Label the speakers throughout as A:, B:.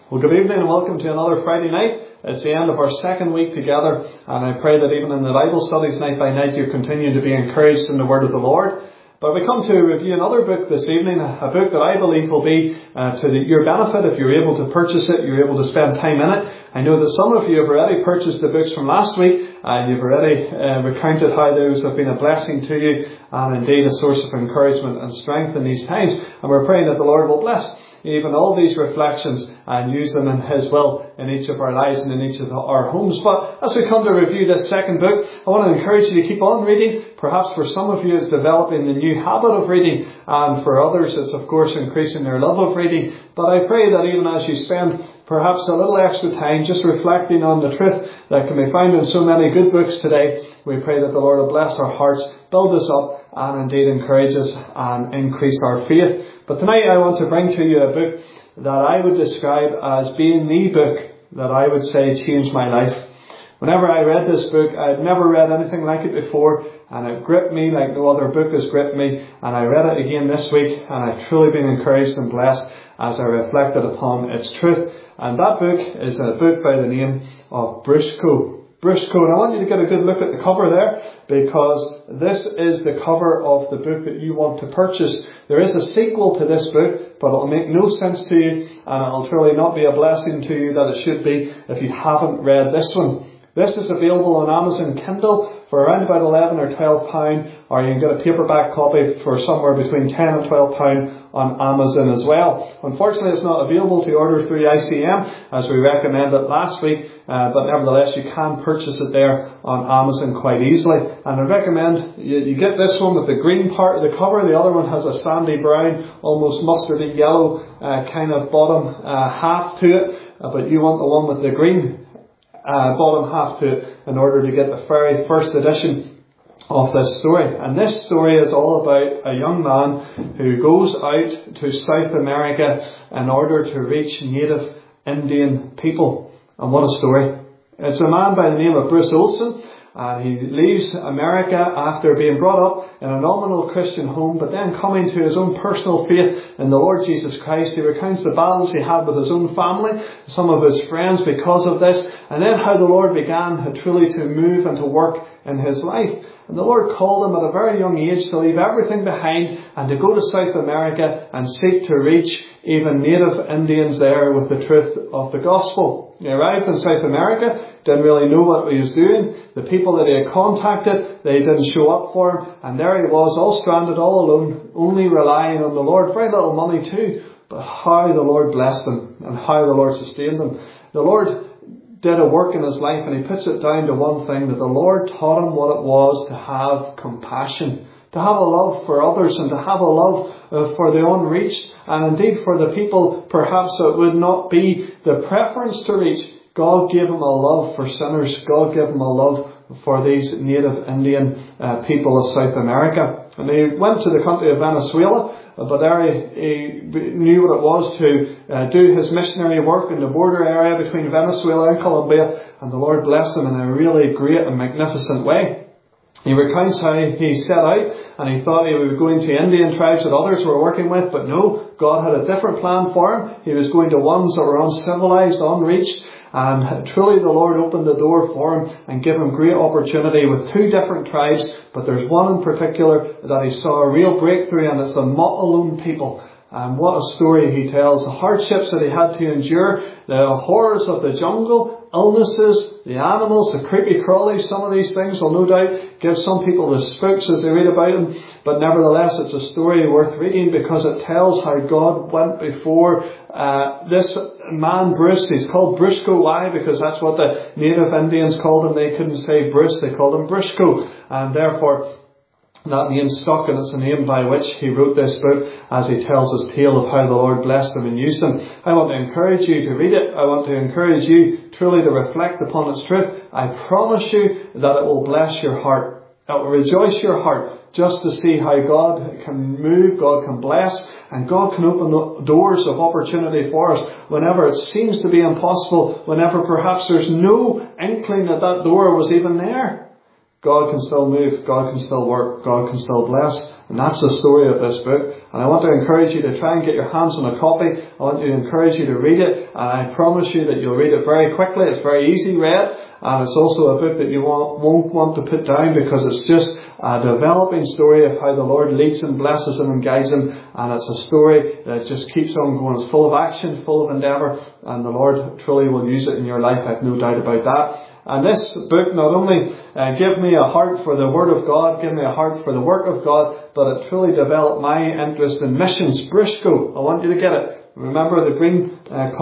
A: Well, good evening and welcome to another Friday night. It's the end of our second week together, and I pray that even in the Bible studies night by night you continue to be encouraged in the Word of the Lord. But we come to review another book this evening, a book that I believe will be to your benefit if you're able to purchase it, you're able to spend time in it. I know that some of you have already purchased the books from last week, and you've already recounted how those have been a blessing to you, and indeed a source of encouragement and strength in these times. And we're praying that the Lord will bless even all these reflections and use them in His will in each of our lives and in each of our homes. But as we come to review this second book, I want to encourage you to keep on reading. Perhaps for some of you it's developing the new habit of reading, and for others it's of course increasing their love of reading. But I pray that even as you spend perhaps a little extra time just reflecting on the truth that can be found in so many good books today, we pray that the Lord will bless our hearts, build us up, and indeed encourage us and increase our faith. But tonight I want to bring to you a book that I would describe as being the book that I would say changed my life. Whenever I read this book, I had never read anything like it before, and it gripped me like no other book has gripped me. And I read it again this week, and I've truly been encouraged and blessed as I reflected upon its truth. And that book is a book by the name of Briscoe. Briscoe, and I want you to get a good look at the cover there, because this is the cover of the book that you want to purchase. There is a sequel to this book, but it'll make no sense to you, and it'll truly not be a blessing to you that it should be if you haven't read this one. This is available on Amazon Kindle for around about £11 or £12, or you can get a paperback copy for somewhere between £10 and £12 on Amazon as well. Unfortunately, it's not available to order through ICM as we recommended last week, but nevertheless you can purchase it there on Amazon quite easily. And I recommend you get this one with the green part of the cover. The other one has a sandy brown, almost mustardy yellow kind of bottom half to it, but you want the one with the green bottom half to it in order to get the very first edition of this story. And this story is all about a young man who goes out to South America in order to reach native Indian people. And what a story. It's a man by the name of Bruce Olson. He leaves America after being brought up in a nominal Christian home, but then coming to his own personal faith in the Lord Jesus Christ. He recounts the battles he had with his own family, some of his friends because of this, and then how the Lord began truly to move and to work in his life. And the Lord called him at a very young age to leave everything behind and to go to South America and seek to reach even native Indians there with the truth of the gospel. He arrived in South America, didn't really know what he was doing. The people that he had contacted, they didn't show up for him. And there he was, all stranded, all alone, only relying on the Lord. Very little money too, but how the Lord blessed him and how the Lord sustained him. The Lord did a work in his life, and he puts it down to one thing, that the Lord taught him what it was to have compassion, to have a love for others, and to have a love for the unreached, and indeed for the people perhaps that would not be the preference to reach. God gave him a love for sinners. God gave him a love for these native Indian people of South America. And he went to the country of Venezuela, but there he knew what it was to do his missionary work in the border area between Venezuela and Colombia, and the Lord blessed him in a really great and magnificent way. He recounts how he set out and he thought he was going to Indian tribes that others were working with, but no, God had a different plan for him. He was going to ones that were uncivilized, unreached, and truly the Lord opened the door for him and gave him great opportunity with two different tribes, but there's one in particular that he saw a real breakthrough, and it's the Mo'olun people. And what a story he tells, the hardships that he had to endure, the horrors of the jungle, illnesses, the animals, the creepy crawlies. Some of these things will no doubt give some people the spooks as they read about them, but nevertheless it's a story worth reading because it tells how God went before this man Bruce. He's called Briscoe. Why? Because that's what the native Indians called him. They couldn't say Bruce, they called him Briscoe, and therefore that name stuck, and it's the name by which he wrote this book as he tells his tale of how the Lord blessed him and used him. I want to encourage you to read it. I want to encourage you truly to reflect upon its truth. I promise you that it will bless your heart. It will rejoice your heart just to see how God can move, God can bless, and God can open doors of opportunity for us whenever it seems to be impossible, whenever perhaps there's no inkling that that door was even there. God can still move, God can still work, God can still bless. And that's the story of this book. And I want to encourage you to try and get your hands on a copy. I want to encourage you to read it. And I promise you that you'll read it very quickly. It's very easy read. And it's also a book that you won't want to put down, because it's just a developing story of how the Lord leads him, blesses him and guides him. And it's a story that just keeps on going. It's full of action, full of endeavour. And the Lord truly will use it in your life. I have no doubt about that. And this book not only gave me a heart for the Word of God, gave me a heart for the work of God, but it truly developed my interest in missions. Briscoe, I want you to get it. Remember the green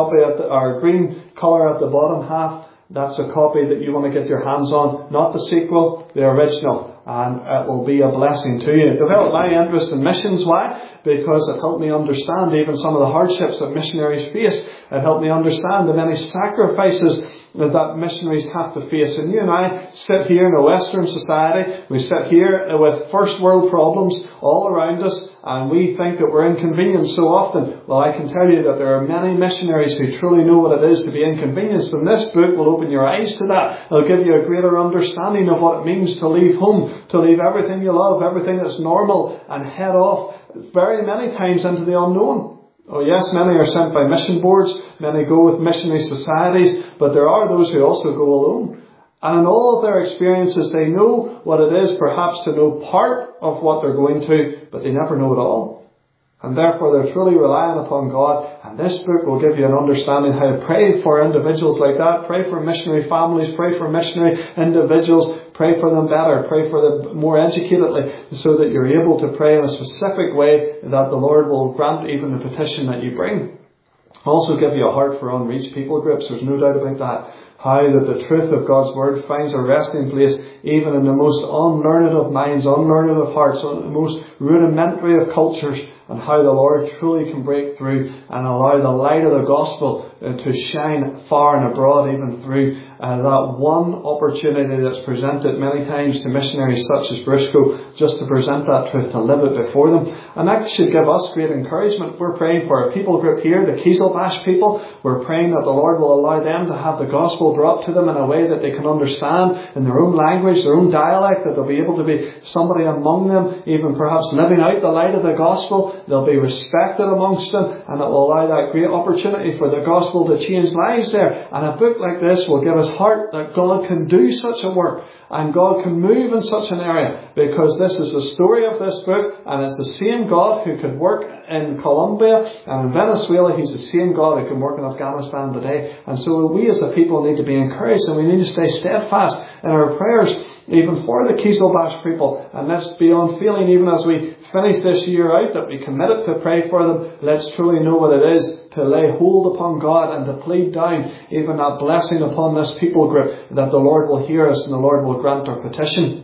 A: green colour at the bottom half? That's a copy that you want to get your hands on. Not the sequel, the original. And it will be a blessing to you. It developed my interest in missions. Why? Because it helped me understand even some of the hardships that missionaries face. It helped me understand the many sacrifices that missionaries have to face. And you and I sit here in a Western society, we sit here with first world problems all around us, and we think that we're inconvenienced so often. Well, I can tell you that there are many missionaries who truly know what it is to be inconvenienced, and this book will open your eyes to that. It'll give you a greater understanding of what it means to leave home, to leave everything you love, everything that's normal, and head off very many times into the unknown. Oh yes, many are sent by mission boards, many go with missionary societies, but there are those who also go alone. And in all of their experiences, they know what it is perhaps to know part of what they're going to, but they never know it all. And therefore they're truly relying upon God. And this book will give you an understanding how to pray for individuals like that. Pray for missionary families. Pray for missionary individuals. Pray for them better. Pray for them more educatedly, so that you're able to pray in a specific way that the Lord will grant even the petition that you bring. Also give you a heart for unreached people groups. There's no doubt about that. How that the truth of God's Word finds a resting place even in the most unlearned of minds, unlearned of hearts, the most rudimentary of cultures, and how the Lord truly can break through and allow the light of the gospel to shine far and abroad, even through that one opportunity that's presented many times to missionaries such as Briscoe, just to present that truth, to live it before them. And that should give us great encouragement. We're praying for a people group here, the Kieselbash people. We're praying that the Lord will allow them to have the gospel brought to them in a way that they can understand in their own language, their own dialect, that they'll be able to be somebody among them, even perhaps living out the light of the gospel. They'll be respected amongst them, and it will allow that great opportunity for the gospel to change lives there. And a book like this will give us heart that God can do such a work, and God can move in such an area, because this is the story of this book, and it's the same God who could work in Colombia and in Venezuela. He's the same God who can work in Afghanistan today. And so we as a people need to be encouraged, and we need to stay steadfast in our prayers, even for the Kieselbash people. And let's be unfailing, even as we finish this year out, that we committed to pray for them. Let's truly know what it is to lay hold upon God and to plead down even that blessing upon this people group, that the Lord will hear us and the Lord will grant our petition.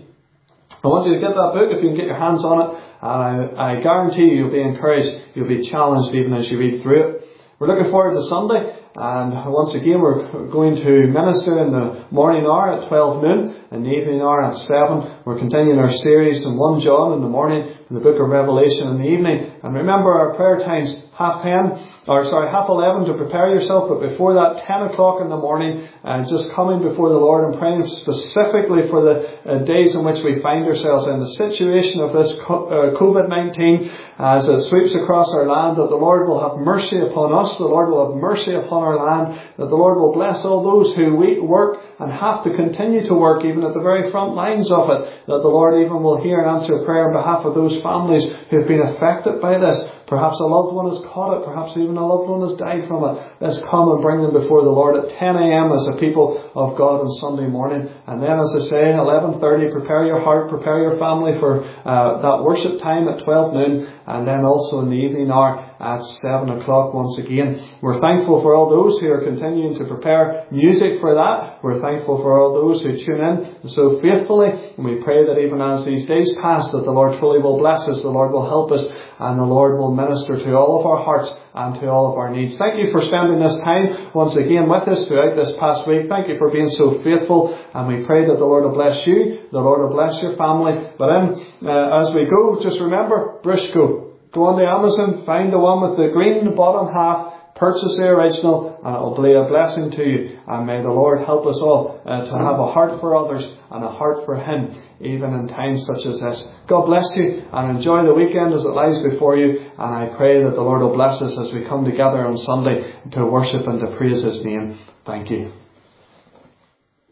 A: I want you to get that book if you can get your hands on it. And I guarantee you'll be encouraged, you'll be challenged even as you read through it. We're looking forward to Sunday, and once again we're going to minister in the morning hour at 12 noon, and the evening hour at 7. We're continuing our series in 1 John in the morning, and the book of Revelation in the evening. And remember our prayer times, half 11 to prepare yourself, but before that 10 o'clock in the morning, just coming before the Lord and praying specifically for the days in which we find ourselves in, the situation of this COVID-19 as it sweeps across our land, that the Lord will have mercy upon us, the Lord will have mercy upon our land, that the Lord will bless all those who work and have to continue to work even at the very front lines of it, that the Lord even will hear and answer prayer on behalf of those families who have been affected by this. Perhaps a loved one has caught it, perhaps even a loved one has died from it. Let's come and bring them before the Lord at 10 a.m. as a people of God on Sunday morning. And then, as I say, 11:30, prepare your heart, prepare your family for that worship time at 12 noon. And then also in the evening hour at 7 o'clock once again. We're thankful for all those who are continuing to prepare music for that. We're thankful for all those who tune in so faithfully. And we pray that even as these days pass, that the Lord truly will bless us, the Lord will help us, and the Lord will minister to all of our hearts and to all of our needs. Thank you for spending this time once again with us throughout this past week. Thank you for being so faithful, and we pray that the Lord will bless you, the Lord will bless your family. But as we go, just remember Briscoe. Go on to Amazon, find the one with the green bottom half, purchase the original, and it will be a blessing to you. And may the Lord help us all to have a heart for others and a heart for Him, even in times such as this. God bless you, and enjoy the weekend as it lies before you. And I pray that the Lord will bless us as we come together on Sunday to worship and to praise His name. Thank you.